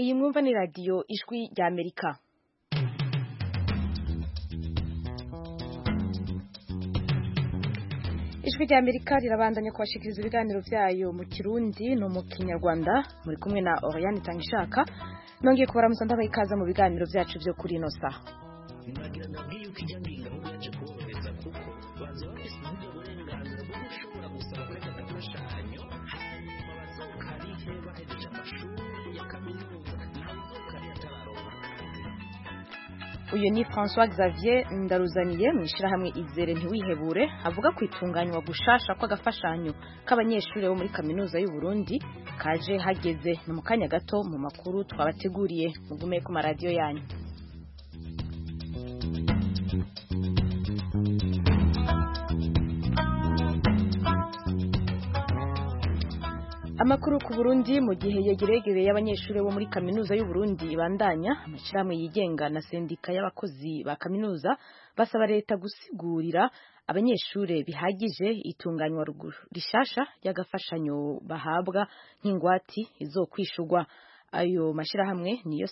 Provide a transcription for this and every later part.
Iyi mwumva ni radio Ijwi rya Amerika. Ijwi rya Amerika rirabandanya kubashikiriza ibiganiro vyayo mu Kirundi no mu Kinyarwanda. Muri kumwe na Oriane Tangishaka. Nongeye kubaramutsa ndabaha ikaze mu biganiro vyacu vyo kuri ino saha. Uyu ni François Xavier Ndaruzaniye mwishirahamwe Izere ntiwihebure avuga kwitunganywa gushasha kw'agafashanyo k'abanyeshuri bo muri kaminuza y'u Burundi kaje hageze no mu kanya gato mu makuru twabateguriye mugume ku maradiyo yanyu. Amakuru ku Burundi mu gihe yegeregereye y'abanyeshuri bo muri kaminuza y'u Burundi ibandanya amashirahamwe yigenga na sendika y'abakozi ba kaminuza basaba leta gusigurira abanyeshuri bihagije itunganywa rishasha y'agafashanyo bahabwa nk'ingwati izokwishurwa. Ayo mashirahamwe niyo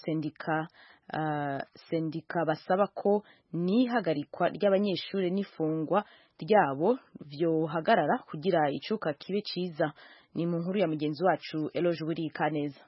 sendika basaba ko nihagarikwa ry'abanyeshuri n'ifungwa ryabo vyohagarara kugira icuka kibe ciza. Ni mu nkuru ya mugenzi wacu Eloge Burikaneza.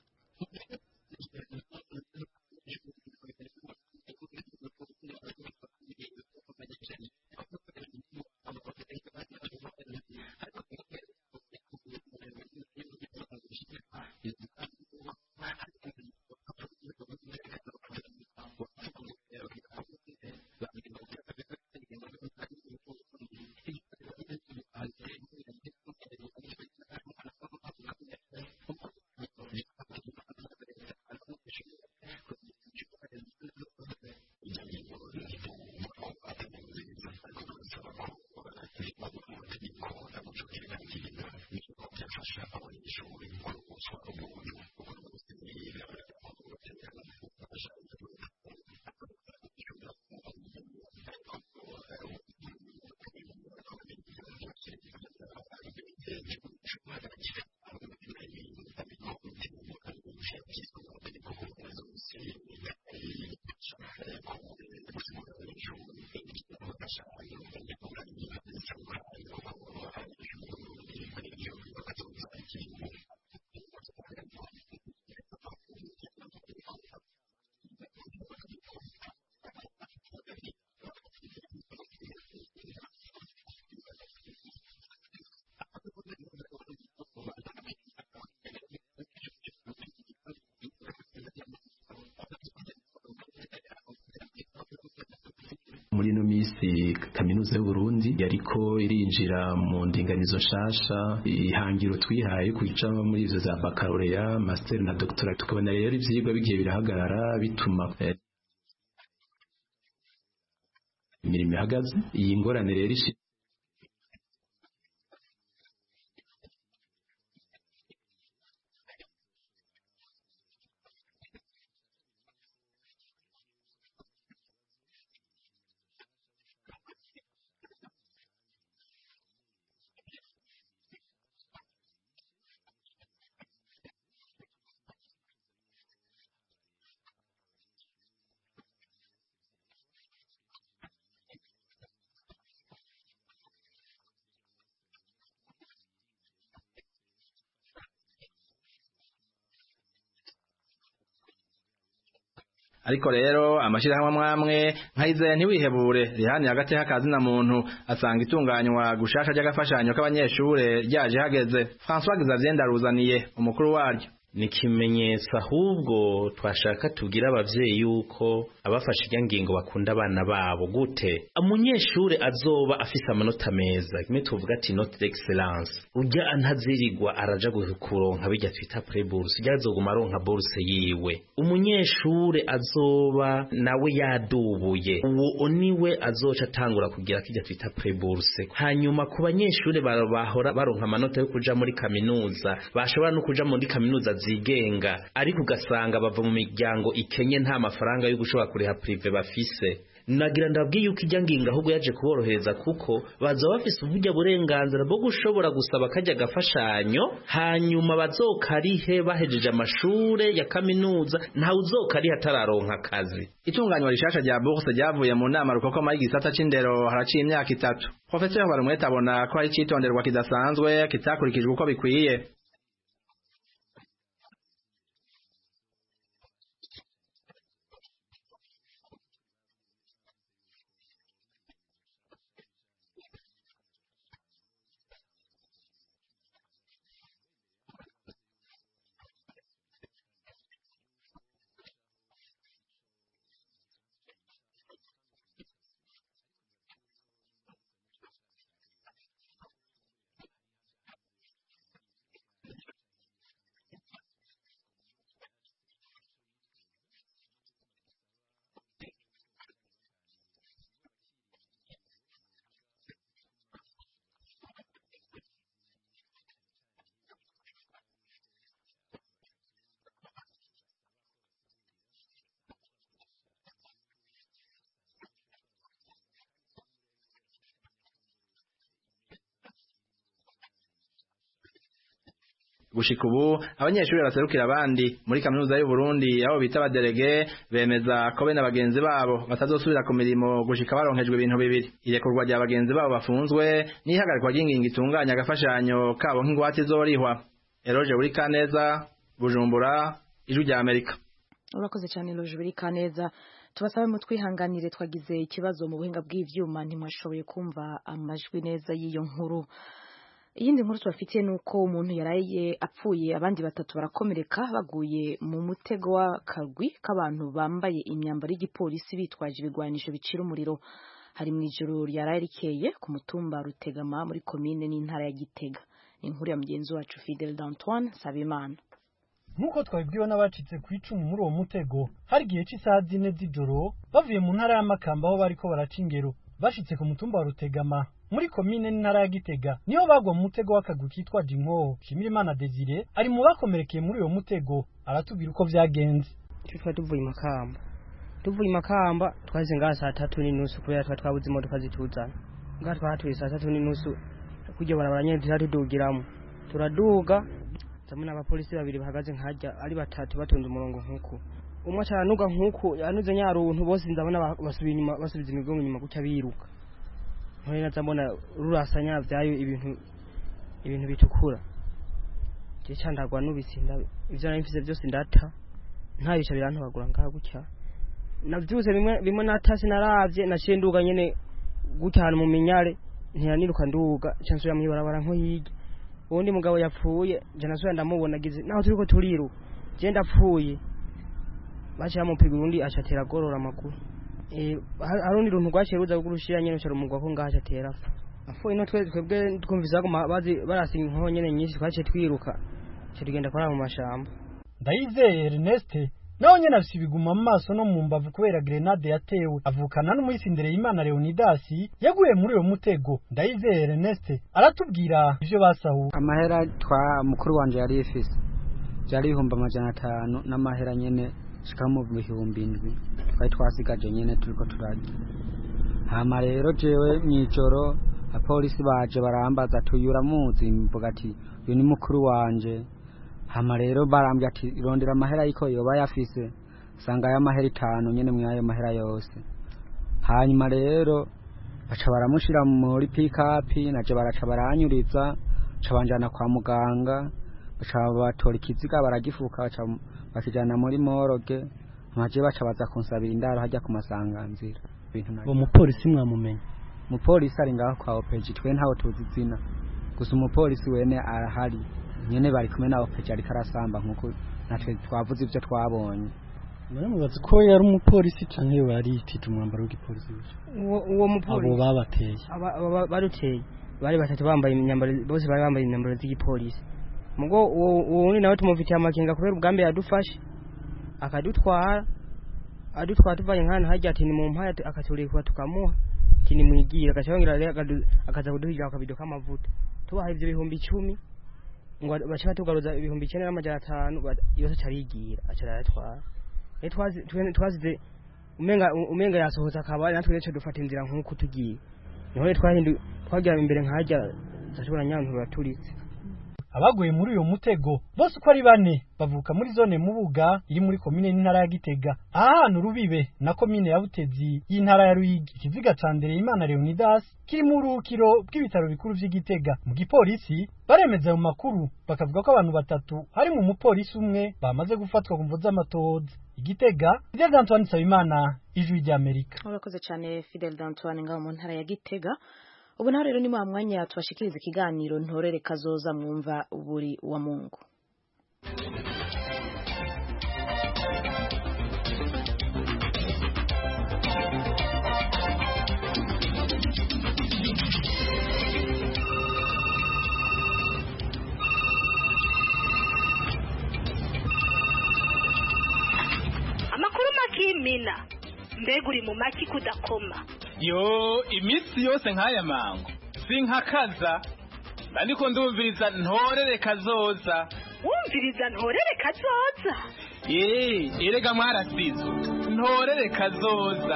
Muri no misi kaminuza y'u Burundi yariko irinjira mu ndinganizo nshasha ihangiro twihaye kuja muri ivyo za baccalaureat master na doctorat tukabona rero ivyigwa bigiye birahagarara bituma imirimo ihagaze. Iyi ngorane rero ariko rero amashirahamwe amwe nk'Izere ntiwihebure rihani hagati y'akazi na muntu asanga itunganywa gushasha ry'agafashanyo k'abanyeshure ryaje hageze. François Xavier Ndaruzaniye umukuru waryo ni kimenyetso ahubwo twashaka tubwira abavyeyi yuko abafashe ingingo bakunda abana babo gute umunyeshure azoba afise amanota meza kimwe tuvuga ati note d'excellence urya antazirigwa araja kuronka bijya twita prebourse ijya azoguma aronka bourse yiwe. Umunyeshure azoba nawe yadubuye uwo niwe azoca atangura kugira kijya twita prebourse. Hanyuma ku banyeshure bahora baronka amanota yo kuja muri kaminuza bashobora no kuja muri kaminuza zigenga ariko ugasanga bava mu miryango ikenye nta mafaranga yo gushobora kuriha prive bafise. nagira ndabwiye yuko ijya nginga ahubwo yaje kuborohereza kuko baza bafise uburyo burenganzira bwo gushobora gusaba kajya gafashanyo hanyuma bazokarihe bahejeje amashure ya kaminuza nta uzokarihe atararonka akazi. Itunganywa rishasha rya bourse ryavuye mu nama rukokoma y'igisata c'indero haraciye imyaka 3. Professeur Barumwete abona ko ari citonderwa kidasanzwe kitakurikijwe uko bikwiye. Gushika ubu abanyeshuri baserukira abandi muri kaminuza y'u Burundi aho bita abaderege bemeza ko bene abagenzi babo batazosubira ku mirimo gushika baronkejwe ibintu bibiri: irekurwa rya bagenzi babo bafunzwe n'ihagarikwa ry'ingingo itunganya agafashanyo kabo nk'ingwate izorihwa. Eroje uri Kaneza, Bujumbura, Ijwi rya Amerika. Urakoze cyane Eroje uri Kaneza. Tubasabe mu twihanganire twagize ikibazo mu buhinga bw'ivyuma ntimwashoboye kumva amajwi neza y'iyo nkuru. Iyindi nkuru tubafitiye nuko umuntu yaraye apfuye abandi batatu barakomereka baguye mu mutego w'akagwi k'abantu bambaye imyambaro y'igipolisi bitwaje ibigwanisho bicira umuriro. Hari mu ijoro ryaraye rikeye ku mutumba Rutegama muri komine n'intara ya Gitega. Inkuru ya mugenzi wacu Fidel d'Antoine Sabimana. Nkuko twabibwiwe n'abacitse ku icumu muri uwo mutego, hari gihe cy'isaha 4 z'ijoro bavuye mu ntara ya Makamba aho bariko baraca ingero bashitse ku mutumba wa Rutegama muri komine n'intara ya Gitega niho bagwa mu mutego w'akagwi kitwa Jinko. Shimirimana Desire ari mu bakomerekeye muri uwo mutego aratubwira uko byagenze. Tuvuye Makamba twaze ngaha saa 3:30 kubera twabuze imodoka zituzana. Ngaha twahatuye saa 3:30 kujya barabaranye tudugiramo. Turaduga zamuna abapolisi babiri bahagaze nkajya ari batatu batonze umurongo nkuko. Umwe cyaranuga nkuko yanuze nyaruntu bose ndabona basubiye inyuma basubiza imigongo inyuma gucya biruka. Nkore nazambona rurasanya vyayo ibintu bitukura. Je cyandagwa nubisinda ivyo narimfise byose ndata ntabisha birantobagura ngaha gucya. Navyuze bimwe natasi naravye nashenduga nyene gucyana mu minyare ntiyaniruka nduga cyansubira mu ibarabara nko hirya. Undi mugabo yapfuye je nasubira ndamubona gize naho turiko turiru je ndapfuye bacha mupiga undi achatera gorora makuru harundi runtu rwaciye ruza gurushira nyene cyaro mugwa ko ngaha atera afu ino twebwe twumviza ko bazi barasinga nko nyene nyinshi twaciye twiruka cyo tugenda kora mu mashamba. Ndayizeye Ernest naho nyene afise ibiguma mu maso no mu mbavu kubera grenade yatewe avukana n'umuyisindere y'Imana Leonidas yaguye muri uwo mutego. Ndayizeye Ernest aratubwira ivyo basahu. Amahera twa mukuru wanje yari ifise byari 500 n'amahera nyene shika mu 7,000 twari twasigaje nyene turiko turarya. Hama rero jewe mwijoro apolisi baje barambaza tuyura muzi mvuga ati uyu ni mukuru wanje. Hama rero barambye ati irondera amahera yiko yoba yafise sanga ya mahera 5 nyene mwayo mahera yose. Hanyuma rero baca baramushira muri pick up naje baraca baranyuriza cabanjana kwa muganga baca batora ikiziga baragifuka baca bakijana muri moroge maje baca baza kunsabira indaro hajya ku masanganzira ibintu nako. Umupolisi mwamumenya? Umupolisi ari ngaho kwa opeji twe ntawo tuzizina gusa umupolisi wene arahari nyene bari kumwe na opeji ari karasamba nkuko natwe twavuze ivyo twabonye. Naramubaza ko yari umupolisi canke wari itite umwambaro w'igipolisi. Uwo mupolisi abo babateye baruteye bari batatu bambaye imyambaro bose bari bambaye imyambaro z'igipolisi. Mugo uwo nawe tumufitiye amakenga kubera ubwambe yadufashe akadutwara tuvanye nkana hajya ati ni mu mpaya akatureka tukamuha kini mwigira gacabongira akaza kuduhiga akabido kamavuta tubaha ivyo 10,000 ngo bashaka tugaruza 9,500 yose carigira acara yatwara twazize umenga yasohotse akaba natwe rero dufata inzira nk'uko tugiye niho twagira imbere nkajya zashobora nyantura turitse. Abaguye muri uyo mutego bose uko ari 4 bavuka muri zone Mubuga iri muri komine n'intara ya Gitega ahantu rubibe na komine ya Butezi y'intara ya Ruyigi. Ikiziga ca Ndereyimana Leonidas kiri mu rukiro bw'ibitaro bikuru vy'Igitega. Mu gipolisi baremeza mu makuru bakavuga ko abantu 3 hari mu mupolisi umwe bamaze gufatwa ku mvo z'amatohoza. Igitega, Fidel d'Antoine Nsabimana, Ijwi ry'Amerika. Urakoze cyane Fidel d'Antoine ngaho mu ntara ya Gitega. Ubu naho rero ni mu mwanya tubashikiriza ikiganiro ntorere kazoza mwumva buri wa Mungu. Amakuru makimina mbega uri mu maki kudakoma. Yo imisi yose nkaya mango sinkakaza ndiko ndumviriza ntorere kazoza. Wumviriza ntorere kazoza? Erega mwarasizo ntorere kazoza.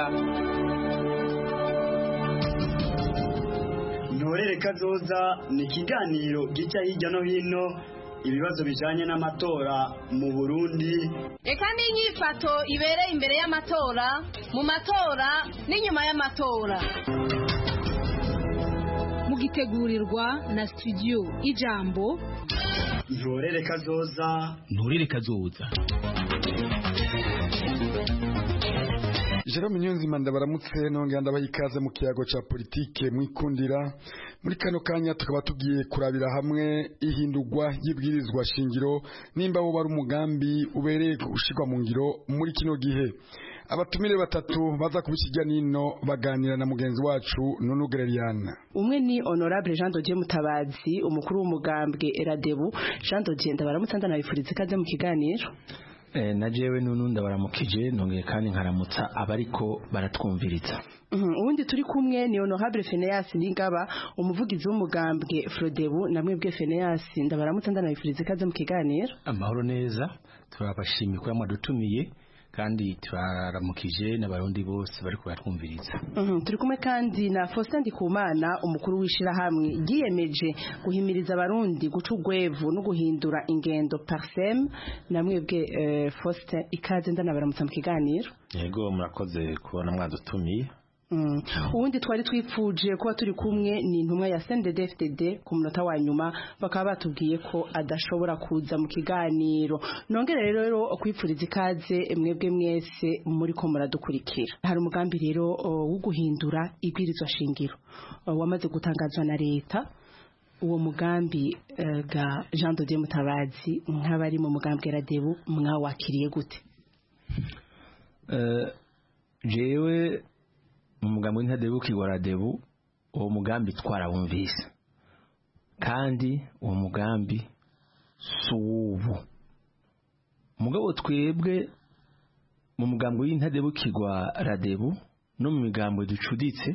Ntorere kazoza ni ikiganiro gica hirya no hino ibibazo bijanye n'amatora mu Burundi. Eka n'inyifato ibereye imbere y'amatora, mu matora n'inyuma y'amatora. Mugitegurirwa na studio Ijambo. Ntorere kazoza. Ntorere kazoza. Jerome Nyunzima ndabaramutse nongera ndabaha ikaze mu kiyago ca politike mwikundira. Muri kano kanya tukaba tugiye kurabira hamwe ihindurwa y'ibwirizwa shingiro nimba wo bari umugambi ubereye gushirwa mu ngiro muri kino gihe. Abatumire 3 baza kubishijya nino baganira na mugenzi wacu Nunu Gereriana. Umwe ni Honorable Jean Dodier Mutabazi umukuru w'umugambwe Eradebu. Jean Dodier ndabaramutse ndanabifuriza ikaze mu kiganiro. Na jewe Nunu ndabaramukije nongeye kandi nkaramutsa abariko baratwumviriza. Ubundi turi kumwe ni Honorable Phineas Ningaba umuvugizi w'umugambwe Frodebu namwe bwe Phineas ndabaramutse ndanabifuriza ikaze mu kiganiro. Amahoro neza turabashimiye ko yamadutumiye kandi turaramukije n'abarundi bose bari kubatwumviriza. Turi kumwe kandi na Faustin Ndikumana umukuru w'ishira hamwe yiyemeje guhimiriza abarundi guca ugwevu no guhindura ingendo parsem namwe bwe Faustin ikaze ndanabaramutsa mu kiganiro. Yego murakoze kubona mwadutumiye. Ubundi twari twipfuje kuba turi kumwe ni intumwa ya CNDD-FDD ku munota wa nyuma bakaba batubwiye ko adashobora kuza mu kiganiro. Nongere rero kwipfuriza ikaze mwebwe mwese muri ko muradukurikira. Hari umugambi rero wo guhindura ibwirizwa shingiro wamaze gutangazwa na leta. Uwo mugambi ga Jean Dodier Mutabazi nk'abari mu mugambi Eradebu mwawakiriye gute? Jewe mu mugambi w'Eradebu kiwaradebu uwo mugambi twarawumvise kandi uwo mugambi subu mugabo twebwe mu mugambi w'Eradebu kiwaradebu no mu migambo ducuditse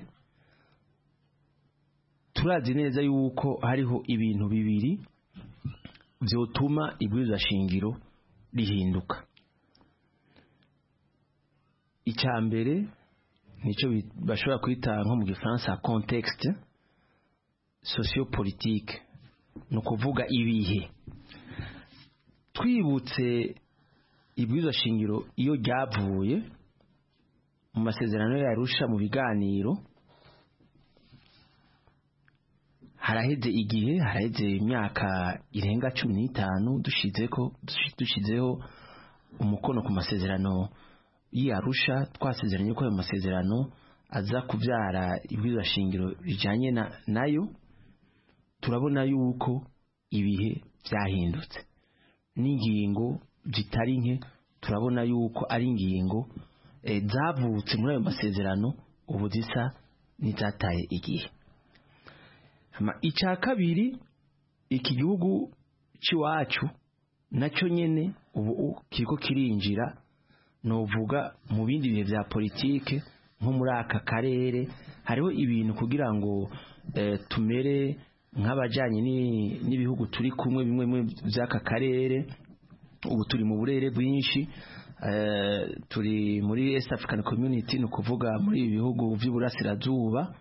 turazi neza yuko hariho ibintu bibiri vyotuma ibwirizwa shingiro rihinduka. Icambere nico bashobora kwita nko mu gifaransa contexte sociopolitique no kuvuga ibihe. Twibutse ibwirizwa shingiro iyo ryavuye mu masezerano yarusha mu biganiro haraheze igihe haraheze imyaka irenga 15 dushizeho umukono ku masezerano y'Arusha twasezeranye ko ayo masezerano aza kubyara ibwirizwa shingiro rijanye nayo. Turabona yuko ibihe byahindutse n'ingingo zitari nke turabona yuko ari ingingo zavutse muri ayo masezerano ubu zisa n'izataye igihe. Icya kabiri iki gihugu cy'iwacu nacyo nyene ubu kiriko kirinjira novuga mu bindi bihe bya politike nko muri aka karere hariho ibintu kugira ngo tumere nk'abajanye n'ibihugu turi kumwe bimwe by'aka karere ubu turi mu burere bwinshi turi muri East African Community ni ukuvuga muri ibi bihugu by'uburasirazuba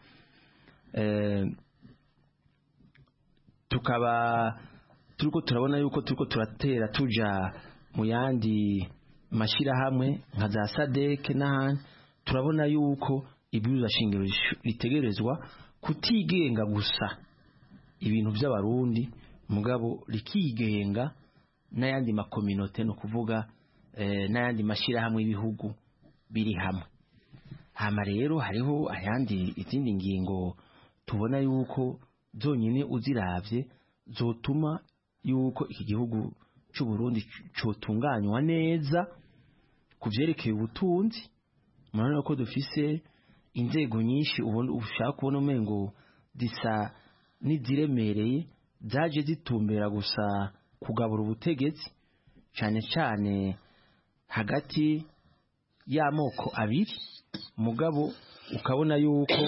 tukaba turiko turabona yuko turiko turatera tuja mu yandi mashirahamwe nka za SADC n'ahandi turabona yuko ibwirizwa shingiro ritegerezwa kutigenga gusa ibintu by'abarundi mugabo rikigenga n'ayandi makominote no kuvuga n'ayandi mashirahamwe y'ibihugu biri hamwe. Hama rero hariho ayandi izindi ngingo tubona yuko zonyine uziravye zotuma yuko iki gihugu cy'u Burundi cotunganywa neza kuvyerekeye ubutunzi. Murabona ko dufise inzego nyinshi ushaka kubona umengo disa n'iziremereye zaje zitumbera gusa kugabura ubutegetsi cyane cyane hagati y'amoko abiri mugabo ukabona yuko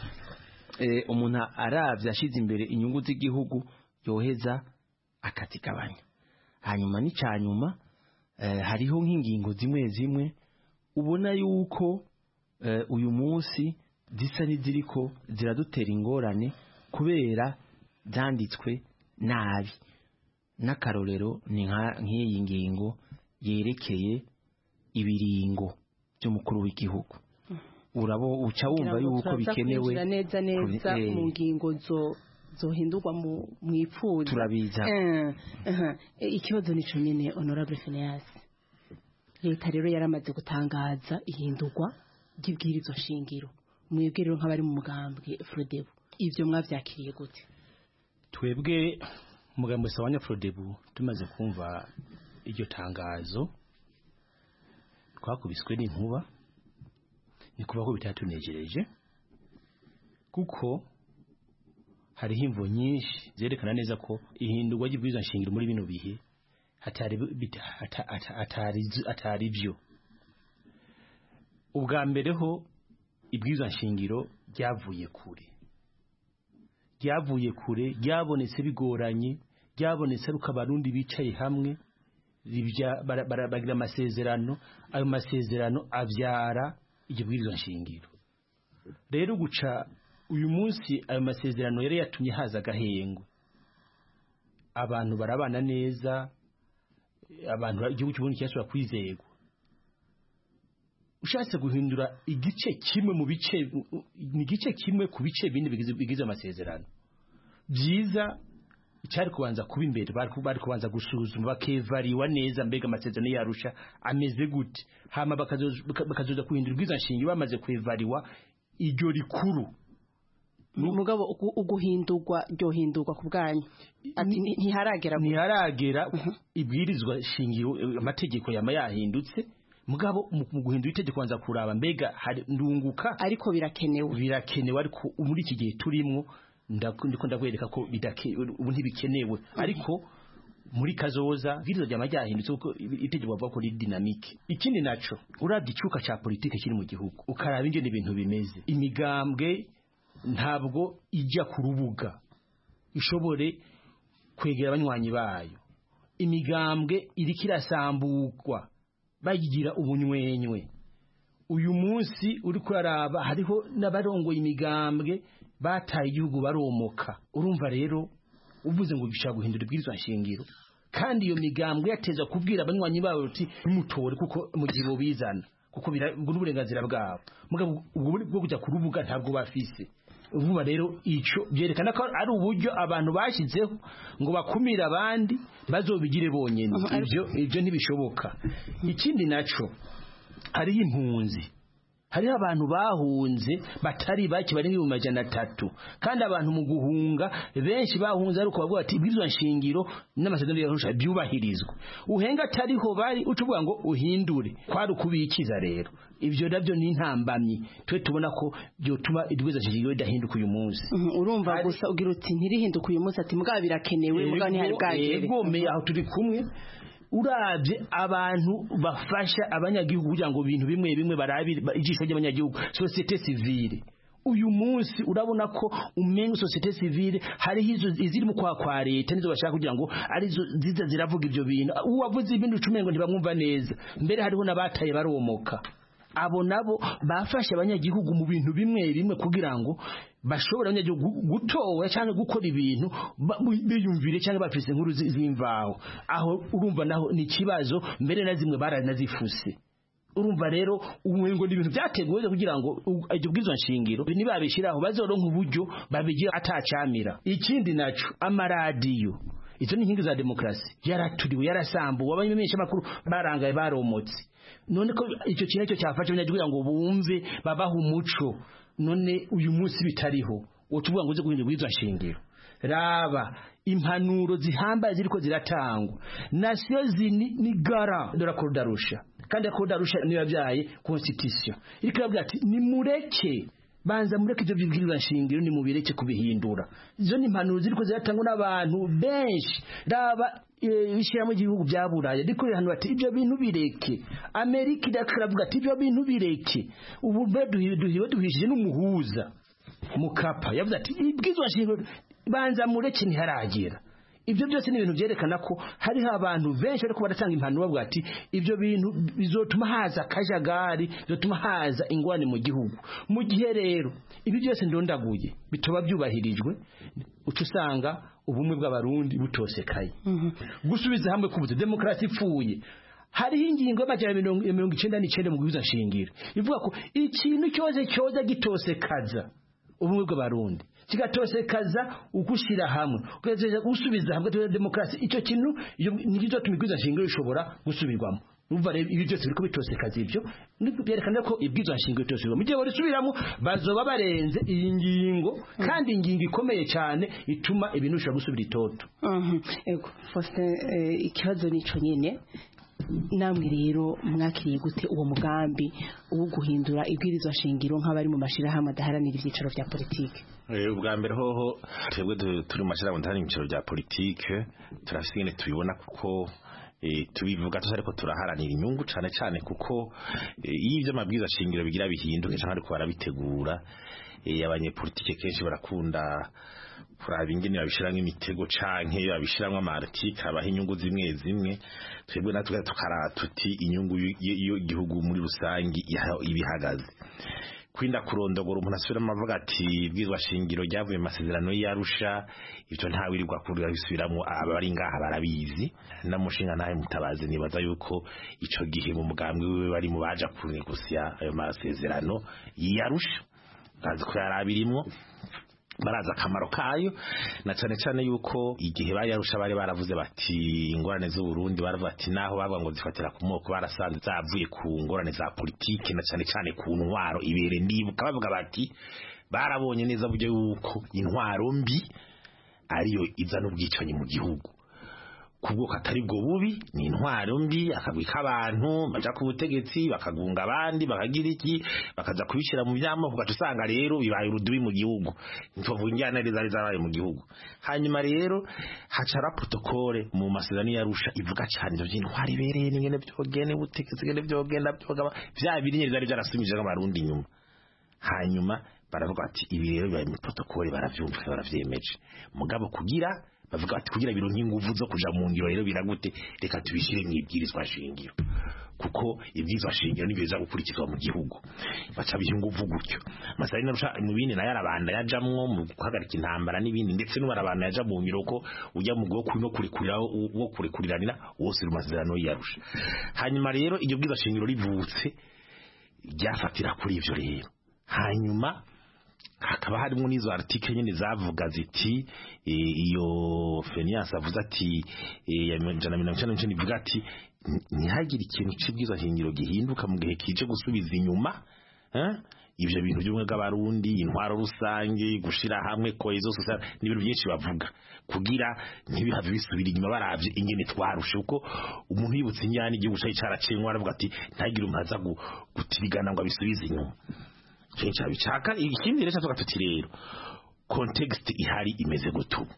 umuntu aravye ashize imbere inyungu z'igihugu yoheza akatigabanya. Hanyuma n'icyanyuma hariho nk'ingingo zimwe zimwe ubona yuko uyu munsi zisa n'iziriko ziradutera ingorane kubera zanditswe nabi. N'akarorero ni nk'iyi ngingo yerekeye ibiringo by'umukuru w'igihugu. Urabo uca wumva yuko bikenewe neza mu ngingo zohindurwa mu ipfuza turabiza. Ikibazo nico nyene Honorable Phineas, leta rero yaramaze gutangaza ihindurwa ry'ibwirizwa shingiro. Mwebwe rero nk'abari mu mugambwe Frodebu ivyo mwavyakiriye gute? Twebwe umugambwe Sawanya Frodebu tumaze kumva iryo tangazo twakubiswe n'inkuba, ni kuba ko bitatunejereje kuko hariho imvo nyinshi zerekana neza ko ihindurwa ry'ibwirizwa shingiro muri bino bihe atari byo. Ubwa mbere ho ibwirizwa shingiro ryavuye kure ryabonetse bigoranye, ryabonetse ruka abarundi bicaye hamwe bagira amasezerano, ayo masezerano avyara igibwirizwa shingiro. Rero guca uyu munsi ayo masezerano yari yatumye haza agahengwe, abantu barabana neza, abantu igihugu cy'uburundi cyasubira kwizegwa. Ushatse guhindura igice kimwe mu bice, ni igice kimwe ku bice bindi bigize amasezerano, byiza cyari kubanza kuba imbere, bari kubanza gusuzuma bakevariwa neza mbega amasezerano yarusha ameze gute, hama bakazoza kuhindura ubwiza shingiro bamaze kwevariwa iryo rikuru. Mugabo uguhindurwa ryohindurwa ku bwanyu ati ntiharagera ibwirizwa shingiro, amategeko yama yahindutse mugabo mu guhindura itegeko banza kuraba mbega ndunguka, ariko birakenewe ariko muri iki gihe turimo ndiko ndakwereka ko ubu ntibikenewe, ariko muri kazoza bwirizwa ryama ryahindutse kuko itegeko bavuga ko ari dynamique. Ikindi naco uravye icuka ca politike kiri mu gihugu ukaraba ingene ibintu bimeze, imigambwe ntabwo ijya ku rubuga ishobore kwegera abanywanyi bayo, imigambwe iriko irasambukwa bayigira ubunywenywe. Uyu munsi uri kuraraba hariho n'abarongoye imigambwe bataye igihugu baromoka. Urumva rero uvuze ngo bishaka guhindura ibwirizwa shingiro kandi iyo migambwe yateza kubwira abanywanyi bayo uti mutore kuko mu gihe bizana kuko n'uburenganzira bwabo, mugabo ubwo bwo kujya ku rubuga ntabwo bafise. Uvuba rero ico byerekana ko ari uburyo abantu bashizeho ngo bakumira abandi bazobigire bonyene. Ibyo ntibishoboka. Ikindi naco hariho impunzi, hariho abantu bahunze batari baki bari mu 300, kandi abantu mu guhunga benshi bahunze ariko bavuga ati ibwirizwa shingiro n'amasezerano yarusha byubahirizwa. Uhenga atariho bari ucuvuga ngo uhindure kwari kubikiza. Rero ibyo nabyo ni intambamyi twe tubona ko byotuma ibwirizwa shingiro ridahinduka uyu munsi. Urumva gusa ugira uti ntirihinduka uyu munsi ati mugabo birakenewe, mugabo ntihari bwagere. Egomeye aho turi kumwe. Uravye abantu bafasha abanyagihugu kugira ngo ibintu bimwe barabira ijisho ry'abanyagihugu, societe civile uyu munsi urabona ko umenga societe civile hari hizo iziri mu kwa leta nizo bashaka kugira ngo arizo ziza ziravuga ibyo bintu uwavuze ibintu cumengo ntibamwumva neza mbere hariho nabataye baromoka abo nabo bafashe abanyagihugu mu bintu bimwe bimwe kugira ngo bashobora abanyagihugu gutowa cyangwa gukora ibintu biyumvire cyangwa bafise inkuru zimvaho aho urumva naho ni kibazo mbere na zimwe baranazifuse urumva rero umengo n'ibintu byateguwe kugira ngo ibyo bwizo nshingiro nibabishiraho bazoronka uburyo babigira atacamira ikindi naco amaradiyo izo ni inkingi za demokrasi yaraturiwe yarasambuwe abamenyesha makuru barangaye baromotse none ko icyo kintu cyo cyafasha abanyagihugu ngo bumve babaha umuco none uyu munsi bitariho wotuvuga ngo uze guhindura bwizo nshingiro raba impanuro zihambaye ziriko ziratangwa nasiyo ni gara de la Cour d'Arusha kandi Cour d'Arusha niyo yabyaye constitution iriko yavuga ati ni mureke banza mureke ibyo bibwirwa nshingiro ni mubireke kubihindura izo ni impanuro ziriko ziratangwa n'abantu benshi raba bishira mu gihugu bya Buraya ariko hano bati ibyo bintu bireke Amerika idakaravuga ati ibyo bintu bireke ubu duhishije n'umuhuza Mukapa yavuze ati ibwizwa nshingiro banza mureke ntiharagira ibyo byose ni ibintu byerekana ko hariho abantu benshi ariko baratanga impanuro bavuga ati ibyo bintu bizotuma haza akajagari bizotuma haza ingwane mu gihugu mu gihe rero ibi byose ndondaguye bitoba byubahirijwe uca usanga ubumwe bw'abarundi butosekaye gusubiza hamwe kubuze demokrasi ipfuye hariho ingingo y'amajana 99 mu bwiza nshingiro ivuga ko ikintu cyose cyoza gitosekaza ubumwe bw'abarundi kigatosekaza ugushira hamwe ukazeje gusubiza hamwe demokrasi icyo kintu nizo tumigwiza nshingiro ishobora gusubirwamo umva rero ibi byose biriko bitosekaza ibyo byerekana ko ibwiza nshingiro itosubirwamo mu gihe barisubiramo bazoba barenze iyi ngingo kandi ingingo ikomeye cyane ituma ibintu bishobora gusubira itoto ego Faustin ikibazo nico nyene namwe rero mwakiriye gute uwo mugambi wo guhindura ibwirizwa nshingiro nk'abari mu mashirahamwe adaharanira ibyicaro vya politike ubwa mbere hoho twebwe turi mu mashirahamwe adaharanira ibyicaro vya politike turafise tubibona kuko tubivuga ariko turaharanira inyungu cyane cyane kuko iyo ibyo mabwirizwa nshingiro bigira bihinduke cyangwa ariko barabitegura abanyepolitike kenshi barakunda kuraba ingene babishiramwe imitego canke babishiramwe amartike abaha inyungu zimwe zimwe twebwe natwe tukaratuti inyungu y'igihugu muri rusangi ibihagaze kwinda kurondogora umuntu asubira amavuga ati bwizwa shingiro ryavuye masezerano y'Arusha ivyo nta wirirwa kurira bisubiramo abari ngaha barabizi namushinga naye mutabazi nibaza yuko ico gihe mu mugambwe wiwe bari mu baja kunegosya ayo masezerano y'Arusha kazi ko yarabirimwo baraza akamaro kayo na cyane cyane yuko igihe bayarusha bari baravuze bati ingorane z'u Burundi baravuga ati naho bavuga ngo zifatira ku moko barasanze zavuye ku ngorane za politike na cyane cyane ku ntwaro ibere ndibuka bavuga bati barabonye neza buryo yuko intwaro mbi ariyo izana ubwicanyi mu gihugu kubwo katari bwo bubi ni intwaro mbi akagwika abantu baja ku butegetsi bakagunga abandi bakagira iki bakaza kubishira mu byamo kugaca usanga rero bibaye urudubi mu gihugu ntovuga injyana zari zabaye mu gihugu hanyuma rero hacara protocole mu masezerano y'Arusha ivuga cyane ivyo by'intwaro ibereye n'ingene byogene butegetsi ngene byogenda byogaba bya birinye zari zarasumije nk'abarundi nyuma hanyuma baravuga ati ibi rero bibaye mu protocole baravyumva baravyemeje mugabo kugira bavuga ati kugira biro nk'inguvu zo kuja mu ngiro rero biragute reka tubishire mu ibwirizwa shingiro kuko ibwirizwa shingiro nibyo biza gukurikizwa mu gihugu baca bihunguvu gutyo masarina rusha mu bindi na yarabanda yajamwo mu guhagarika intambara n'ibindi ndetse n'ubarabanda yaja mu ngiro ko ujya mu bwo kuno kurikuriraho wo kurikuriranira wose rumazerano yarusha hanyuma rero iryo bwirizwa shingiro rivutse ryafatira kuri ivyo rero hanyuma hakaba harimo n'izo article nyine zavuga ziti iyo Fenias avuze ati ya 195 ivuga ati ntihagire ikintu cibwiza hingiro gihinduka mu gihe kije gusubiza inyuma ivyo bintu by'umwe bw'abarundi intwaro rusange gushira hamwe ko izo sosiyete n'ibintu byinshi bavuga kugira ntibihave bisubira inyuma baravye ingene twarushe uko umuntu yibutse inyana igihugu cyaracenwa aravuga ati ntagire umpaza gutirigana ngo abisubize inyuma kenshi bicaka ikindi rero cyatuka tuti rero context ihari imeze gutu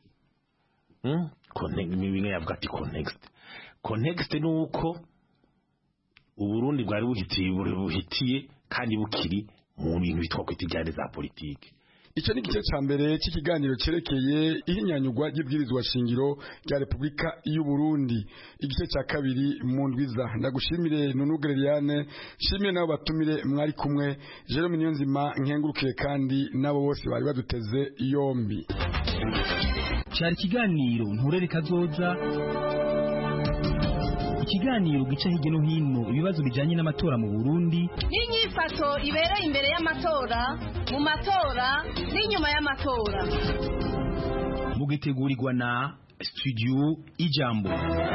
bimwe yavuga ati context nuko uburundi bwari buhitiye kandi bukiri mu bintu bitwa ko tijyane za politike. Icyo ni igice cya mbere cy'ikiganiro cyerekeye ihinyanyugwa ry'ibwirizwa shingiro rya Repubulika y'u Burundi. Igice cya kabiri mu ndwiza. Ndagushimire Nunu Gereriane, shimire nabo batumire mwari kumwe, Jerome Niyonzima nkengurukire kandi nabo bose bari baduteze yombi. Cyari ikiganiro Nturere Kazoza, ikiganiro gica hirya no hino ibibazo bijanye n'amatora mu Burundi n'inyifato ibereye imbere y'amatora, mu matora n'inyuma y'amatora. Mugitegurirwa na Studio Ijambo.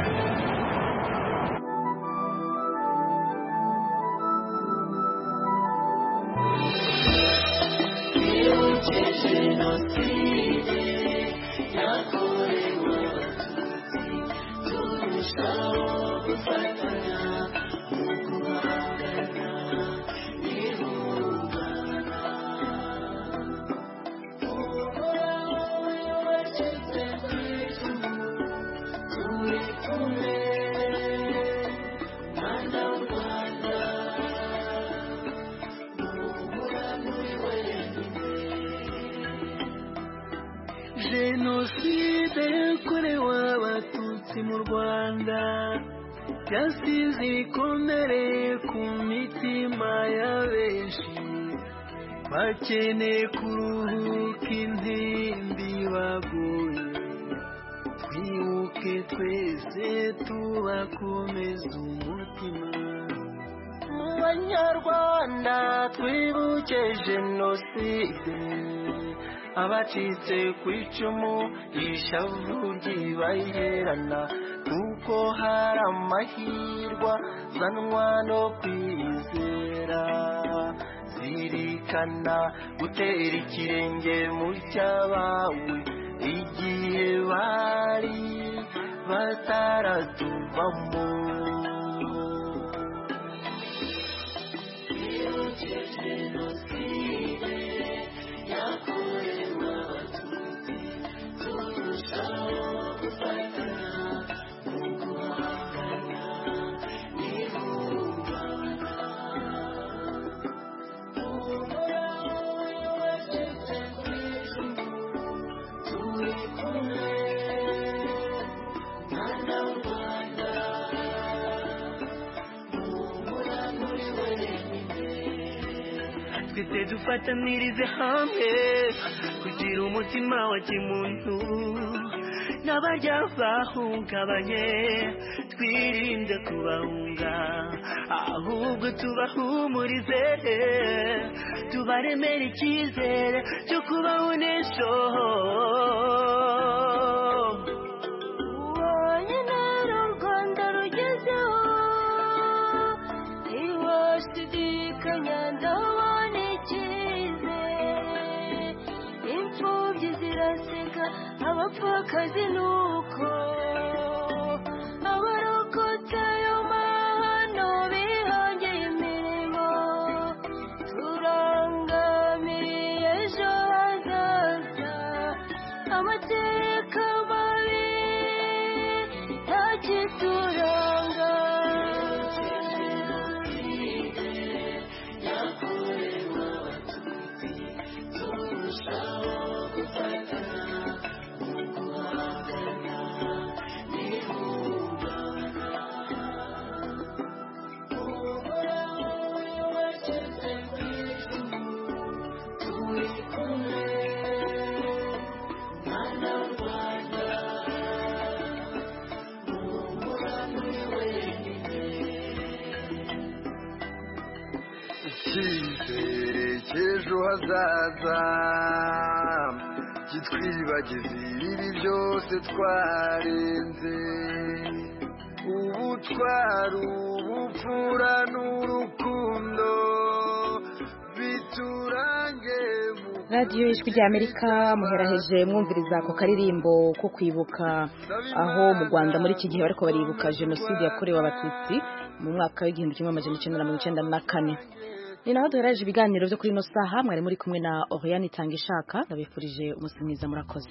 Jenoside yakorewe Abatutsi mu Rwanda yasize ibikomere ku mitima ya benshi, bakeneye kuruhuka intimbi baguye. Twibuke twese tubakomeza umutima. Mu Banyarwanda twibuke Jenoside, abacitse ku icumu ishavu ry'ibaherana, kuko hari amahirwa zanwa no kwizera. Zirikana gutera ikirenge mu cyabawe igihe bari bataratuvamo. Twese dufatanirize hamwe kugira umutima wa kimuntu, n'abarya bahungabanye twirinde kubahunga, ahubwo tubahumurize, tubaremere icyizere cyo kubaho n'ejo. Wanyine u Rwanda rugezeho, ntiwashidikanya ndabona icyizere. Imfubyi ziraseka, abapfakazi nuko, abarokotse ayo mahano bihongeye imirimo. Turangamiye ejo hazaza, amateka mabi ntakituranga. Icyizere cy'ejo hazaza kitwibagiza ibi byose twarenze. Ubutwari, ubupfura n'urukundo biturange. radiyo ijwi rya Amerika muheraheje mwumviriza ako karirimbo ko kwibuka aho mu Rwanda muri iki gihe bariko baribuka jenoside yakorewe Abatutsi mu mwaka w'1994. Ni naho duheraje ibiganiro byo kuri ino saha. Mwari muri kumwe na Oriane Itangishaka. Ndabifurije umunsi mwiza, murakoze.